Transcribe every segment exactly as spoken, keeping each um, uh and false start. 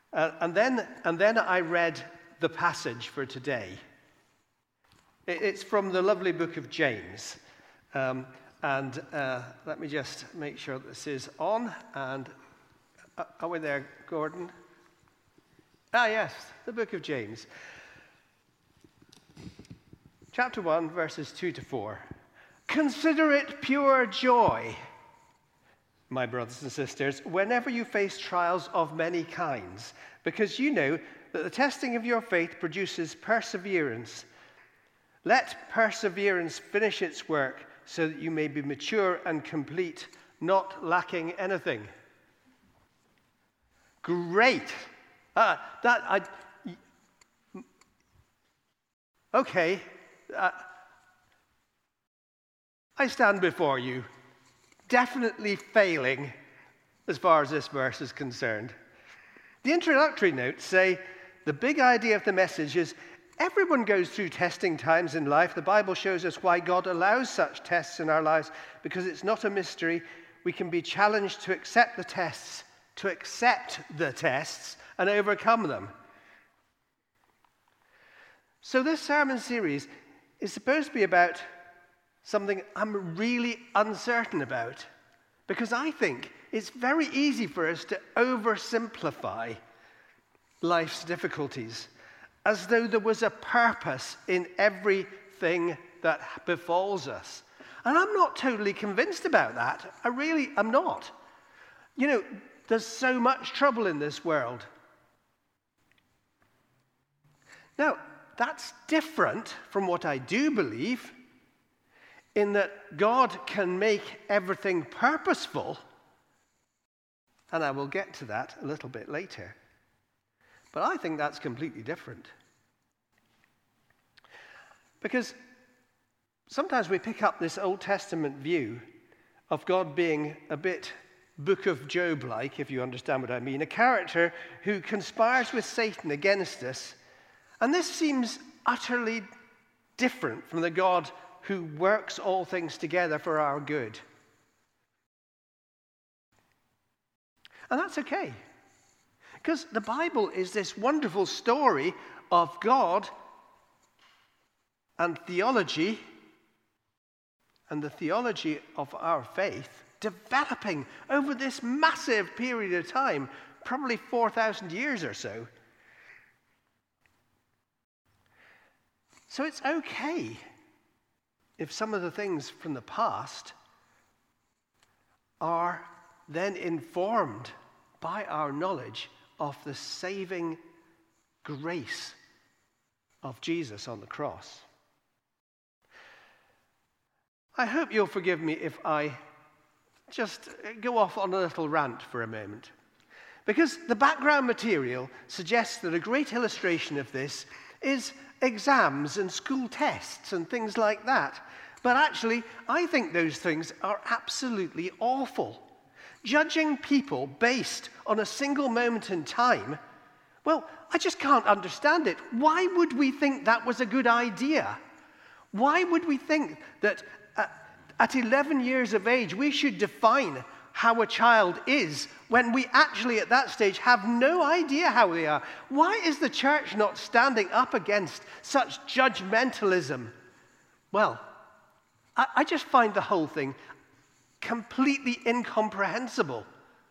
Uh, and then and then I read the passage for today. It, it's from the lovely book of James. Um, and uh, let me just make sure this is on. And uh, are we there, Gordon? Ah, yes, the book of James. Chapter one, verses two to four. Consider it pure joy, my brothers and sisters, whenever you face trials of many kinds, because you know that the testing of your faith produces perseverance. Let perseverance finish its work so that you may be mature and complete, not lacking anything. Great. Uh, that I. Okay. Uh, I stand before you, definitely failing as far as this verse is concerned. The introductory notes say the big idea of the message is everyone goes through testing times in life. The Bible shows us why God allows such tests in our lives, because it's not a mystery. We can be challenged to accept the tests, to accept the tests and overcome them. So this sermon series is supposed to be about something I'm really uncertain about, because I think it's very easy for us to oversimplify life's difficulties as though there was a purpose in everything that befalls us. And I'm not totally convinced about that. I really am not. You know, there's so much trouble in this world. Now, that's different from what I do believe, in that God can make everything purposeful, and I will get to that a little bit later. But I think that's completely different. Because sometimes we pick up this Old Testament view of God being a bit Book of Job-like, if you understand what I mean, a character who conspires with Satan against us. And this seems utterly different from the God who works all things together for our good. And that's okay, because the Bible is this wonderful story of God and theology, and the theology of our faith developing over this massive period of time, probably four thousand years or so. So it's okay if some of the things from the past are then informed by our knowledge of the saving grace of Jesus on the cross. I hope you'll forgive me if I just go off on a little rant for a moment, because the background material suggests that a great illustration of this is exams and school tests and things like that. But actually, I think those things are absolutely awful. Judging people based on a single moment in time, well, I just can't understand it. Why would we think that was a good idea? Why would we think that uh, at eleven years of age we should define how a child is when we actually at that stage have no idea how they are? Why is the church not standing up against such judgmentalism? Well, I, I just find the whole thing completely incomprehensible.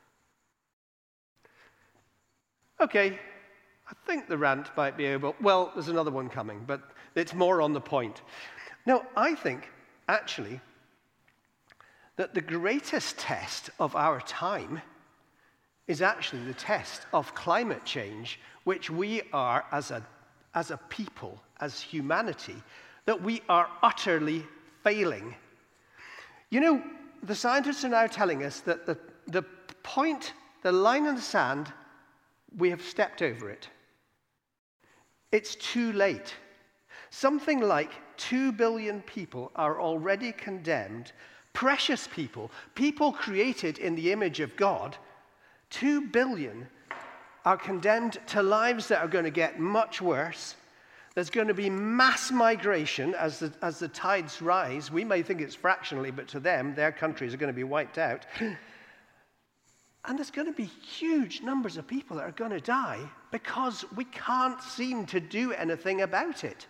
Okay, I think the rant might be able... Well, there's another one coming, but it's more on the point. No, I think, actually, that the greatest test of our time is actually the test of climate change, which we are, as a, as a people, as humanity, that we are utterly failing. You know, the scientists are now telling us that the, the point, the line in the sand, we have stepped over it. It's too late. Something like two billion people are already condemned, precious people, people created in the image of God. Two billion are condemned to lives that are going to get much worse. There's going to be mass migration as the, as the tides rise. We may think it's fractionally, but to them, their countries are going to be wiped out. And there's going to be huge numbers of people that are going to die because we can't seem to do anything about it.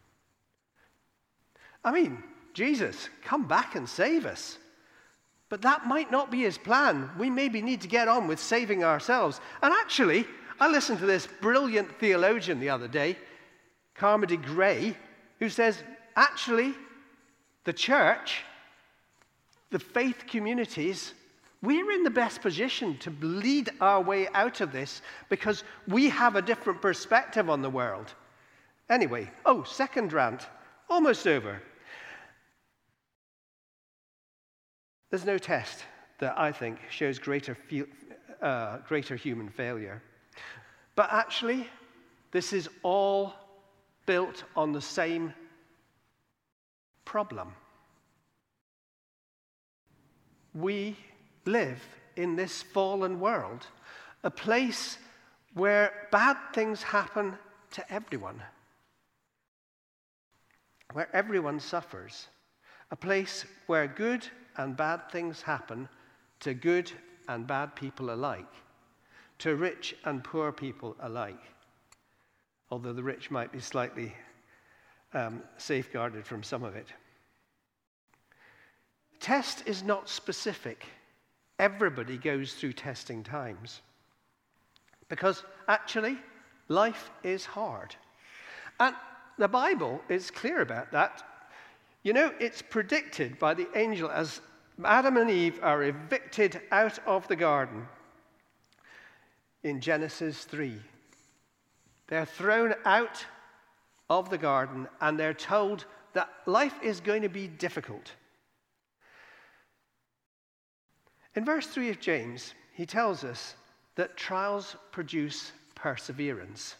I mean, Jesus, come back and save us. But that might not be his plan. We maybe need to get on with saving ourselves. And actually, I listened to this brilliant theologian the other day, Carmody Gray, who says, actually, the church, the faith communities, we're in the best position to lead our way out of this because we have a different perspective on the world. Anyway, oh, second rant, almost over. There's no test that I think shows greater, fe- uh, greater human failure. But actually, this is all built on the same problem. We live in this fallen world, a place where bad things happen to everyone, where everyone suffers, a place where good and bad things happen to good and bad people alike, to rich and poor people alike, although the rich might be slightly um, safeguarded from some of it. Test is not specific. Everybody goes through testing times. Because actually, life is hard. And the Bible is clear about that. You know, it's predicted by the angel as Adam and Eve are evicted out of the garden in Genesis three. They're thrown out of the garden and they're told that life is going to be difficult. In verse three of James, he tells us that trials produce perseverance.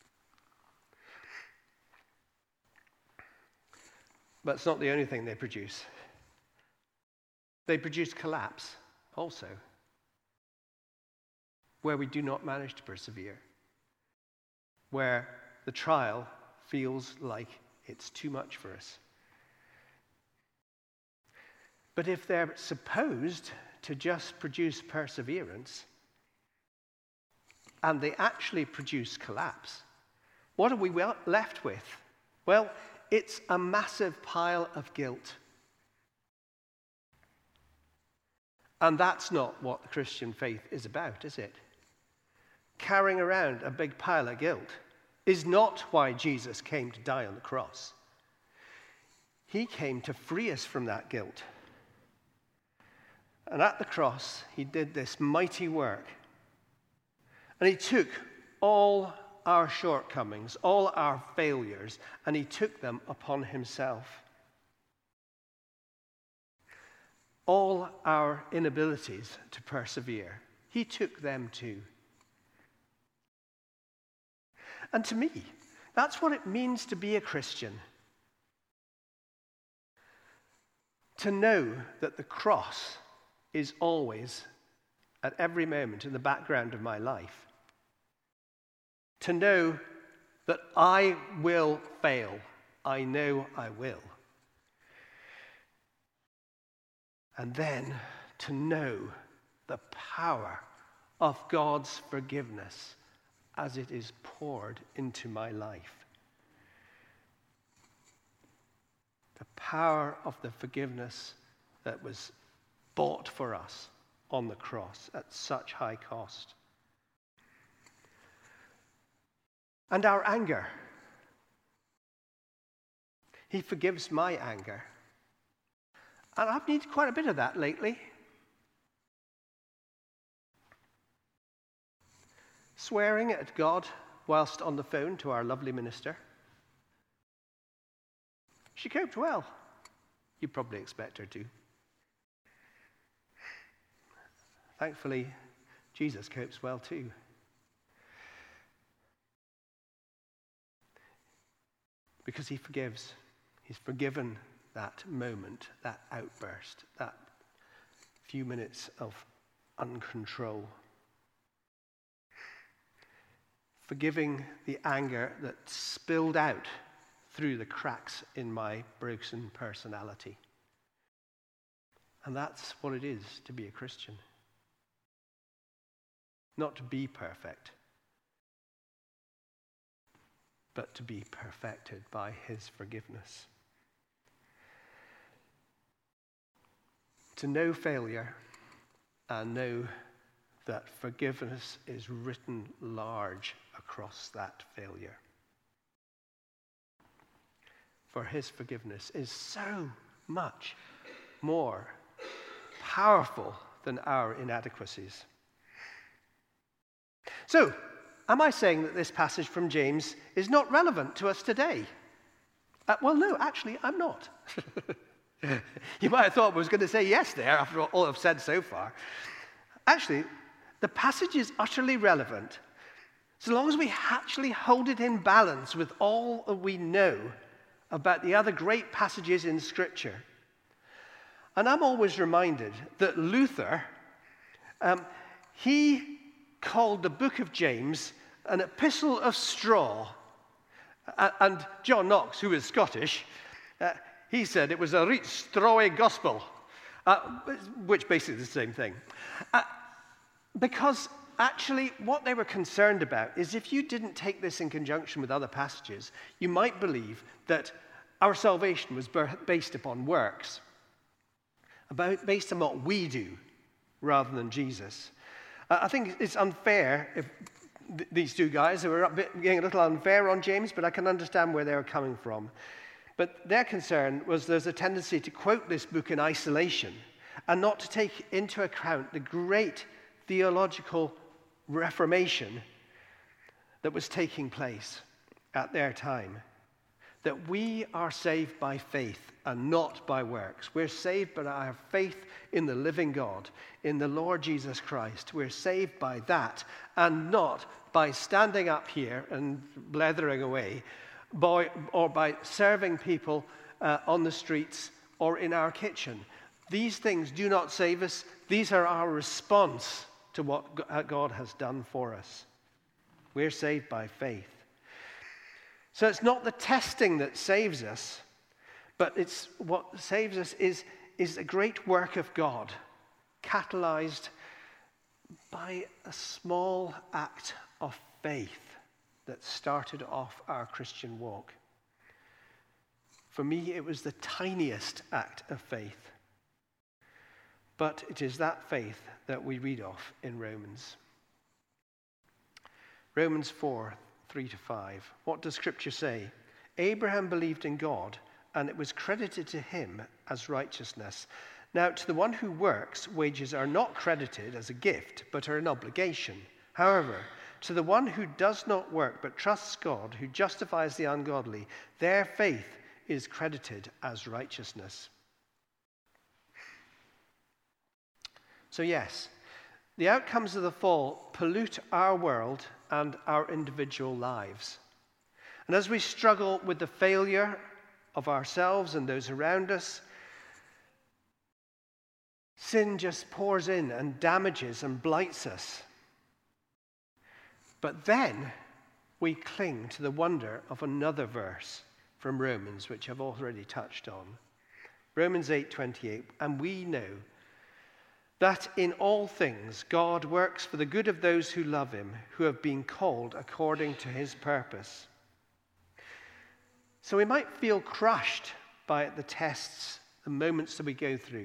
But it's not the only thing they produce. They produce collapse also, where we do not manage to persevere, where the trial feels like it's too much for us. But if they're supposed to just produce perseverance, and they actually produce collapse, what are we left with? Well, it's a massive pile of guilt. And that's not what the Christian faith is about, is it? Carrying around a big pile of guilt is not why Jesus came to die on the cross. He came to free us from that guilt. And at the cross, he did this mighty work. And he took all our shortcomings, all our failures, and he took them upon himself. All our inabilities to persevere, he took them too. And to me, that's what it means to be a Christian. To know that the cross is always, at every moment, in the background of my life. To know that I will fail. I know I will. And then to know the power of God's forgiveness as it is poured into my life. The power of the forgiveness that was bought for us on the cross at such high cost. And our anger. He forgives my anger. And I've needed quite a bit of that lately. Swearing at God whilst on the phone to our lovely minister. She coped well. You probably expect her to. Thankfully, Jesus copes well too. Because he forgives. He's forgiven that moment, that outburst, that few minutes of uncontrol. Forgiving the anger that spilled out through the cracks in my broken personality. And that's what it is to be a Christian. not to be perfect, but to be perfected by his forgiveness. To know failure and know that forgiveness is written large across that failure. For his forgiveness is so much more powerful than our inadequacies. So, am I saying that this passage from James is not relevant to us today? Uh, well, no, actually, I'm not. You might have thought I was going to say yes there after all I've said so far. Actually, the passage is utterly relevant so long as we actually hold it in balance with all that we know about the other great passages in Scripture. And I'm always reminded that Luther, um, he called the book of James an epistle of straw. Uh, and John Knox, who is Scottish, uh, he said it was a reet strawy gospel, uh, which basically is the same thing. Uh, because actually what they were concerned about is if you didn't take this in conjunction with other passages, you might believe that our salvation was based upon works, about, based on what we do rather than Jesus. Uh, I think it's unfair if th- these two guys who are a bit, getting a little unfair on James, but I can understand where they're coming from. But their concern was there's a tendency to quote this book in isolation and not to take into account the great theological reformation that was taking place at their time. That we are saved by faith and not by works. We're saved by our faith in the living God, in the Lord Jesus Christ. We're saved by that and not by standing up here and blethering away by, or by serving people uh, on the streets or in our kitchen. These things do not save us. These are our response to what God has done for us. We're saved by faith. So it's not the testing that saves us, but it's what saves us is, is a great work of God, catalyzed by a small act of faith that started off our Christian walk. For me, it was the tiniest act of faith, but it is that faith that we read of in Romans. Romans four, three to five. What does Scripture say? Abraham believed in God, and it was credited to him as righteousness. Now, to the one who works, wages are not credited as a gift, but are an obligation. However, to the one who does not work, but trusts God, who justifies the ungodly, their faith is credited as righteousness. So yes, the outcomes of the fall pollute our world and our individual lives. And as we struggle with the failure of ourselves and those around us, sin just pours in and damages and blights us. But then we cling to the wonder of another verse from Romans, which I've already touched on. Romans eight twenty-eight, and we know that in all things God works for the good of those who love him, who have been called according to his purpose. So we might feel crushed by the tests, the moments that we go through,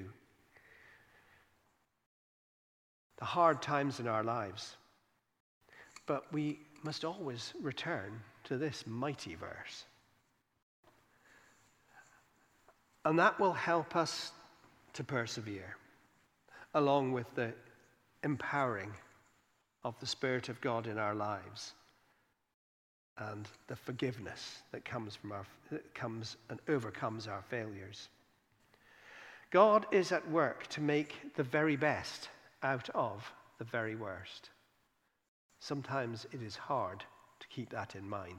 the hard times in our lives. But we must always return to this mighty verse. And that will help us to persevere, along with the empowering of the Spirit of God in our lives and the forgiveness that comes from our that comes and overcomes our failures. God is at work to make the very best out of the very worst. Sometimes it is hard to keep that in mind.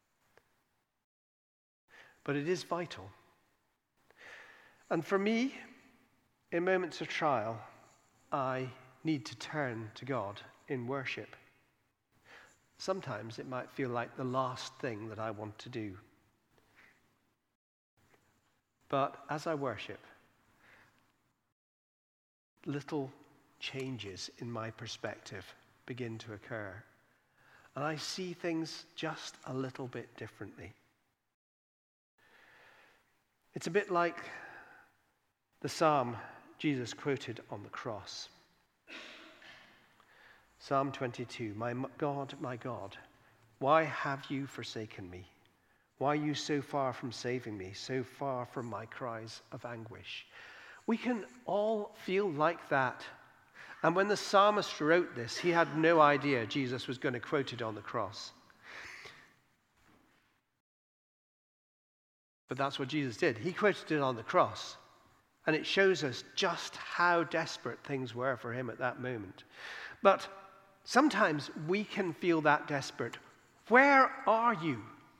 But it is vital. And for me, in moments of trial, I need to turn to God in worship. Sometimes it might feel like the last thing that I want to do. But as I worship, little changes in my perspective begin to occur. And I see things just a little bit differently. It's a bit like the psalm Jesus quoted on the cross. Psalm twenty-two, "My God, my God, why have you forsaken me? Why are you so far from saving me, so far from my cries of anguish?" We can all feel like that. And when the psalmist wrote this, he had no idea Jesus was going to quote it on the cross. But that's what Jesus did. He quoted it on the cross. And it shows us just how desperate things were for him at that moment. But sometimes we can feel that desperate. Where are you?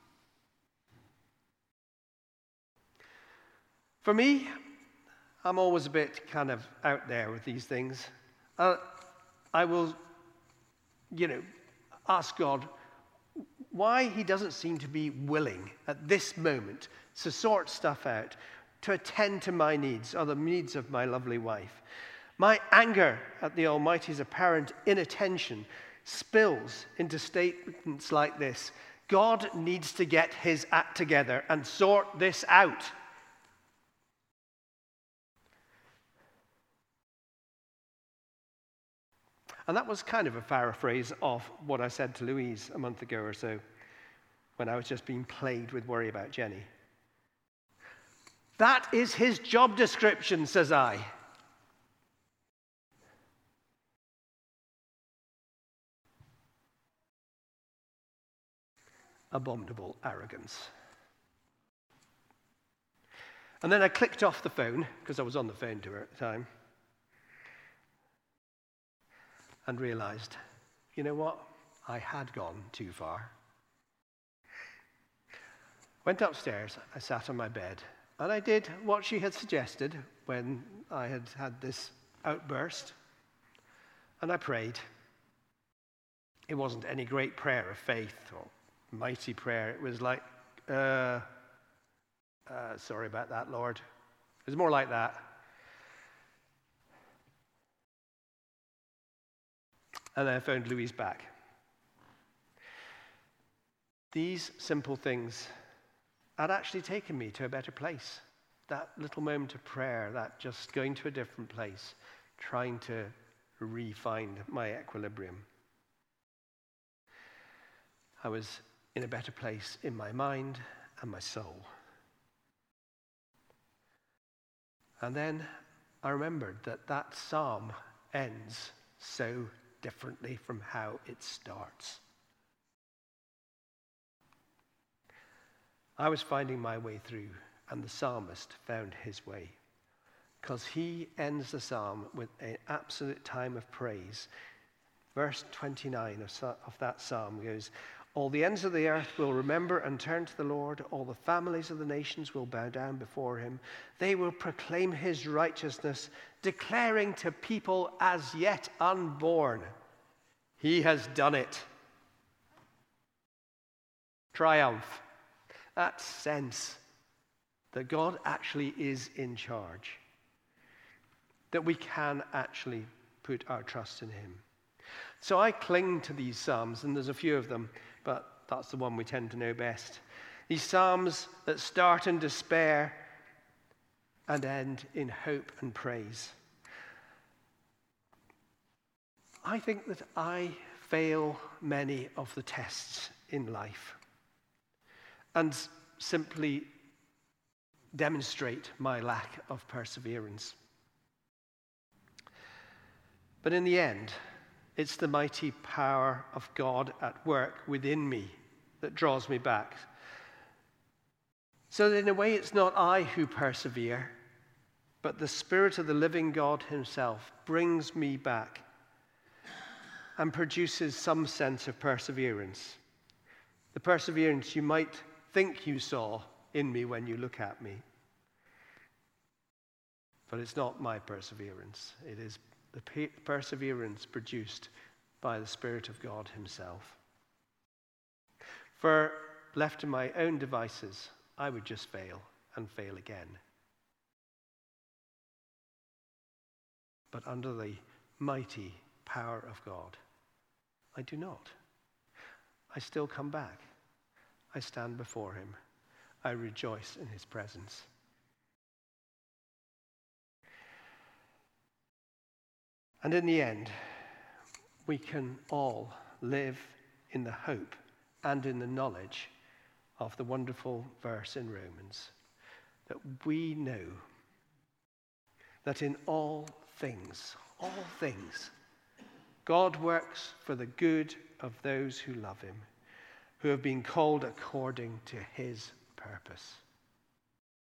For me, I'm always a bit kind of out there with these things. Uh, I will, you know, ask God why he doesn't seem to be willing at this moment to sort stuff out, to attend to my needs or the needs of my lovely wife. My anger at the Almighty's apparent inattention spills into statements like this: God needs to get his act together and sort this out. And that was kind of a paraphrase of what I said to Louise a month ago or so, when I was just being plagued with worry about Jenny. That is his job description, says I. Abominable arrogance. And then I clicked off the phone, because I was on the phone to her at the time, and realized, you know what? I had gone too far. Went upstairs, I sat on my bed, and I did what she had suggested when I had had this outburst, and I prayed. It wasn't any great prayer of faith or mighty prayer. It was like, uh, uh, sorry about that, Lord. It was more like that. And then I phoned Louise back. These simple things had actually taken me to a better place. That little moment of prayer, that just going to a different place, trying to re-find my equilibrium. I was in a better place in my mind and my soul. And then I remembered that that psalm ends so differently from how it starts. I was finding my way through, and the psalmist found his way, because he ends the psalm with an absolute time of praise. Verse twenty-nine of, of that psalm goes, "All the ends of the earth will remember and turn to the Lord. All the families of the nations will bow down before him. They will proclaim his righteousness, declaring to people as yet unborn, he has done it." Triumph. That sense that God actually is in charge. That we can actually put our trust in him. So I cling to these psalms, and there's a few of them, but that's the one we tend to know best. These psalms that start in despair and end in hope and praise. I think that I fail many of the tests in life and simply demonstrate my lack of perseverance. But in the end, it's the mighty power of God at work within me that draws me back. So that in a way, it's not I who persevere, but the Spirit of the living God himself brings me back and produces some sense of perseverance. The perseverance you might think you saw in me when you look at me. But it's not my perseverance. It is the pe- perseverance produced by the Spirit of God himself. For left to my own devices, I would just fail and fail again. But under the mighty power of God, I do not. I still come back. I stand before him. I rejoice in his presence. And in the end, we can all live in the hope and in the knowledge of the wonderful verse in Romans, that we know that in all things, all things, God works for the good of those who love him, who have been called according to his purpose.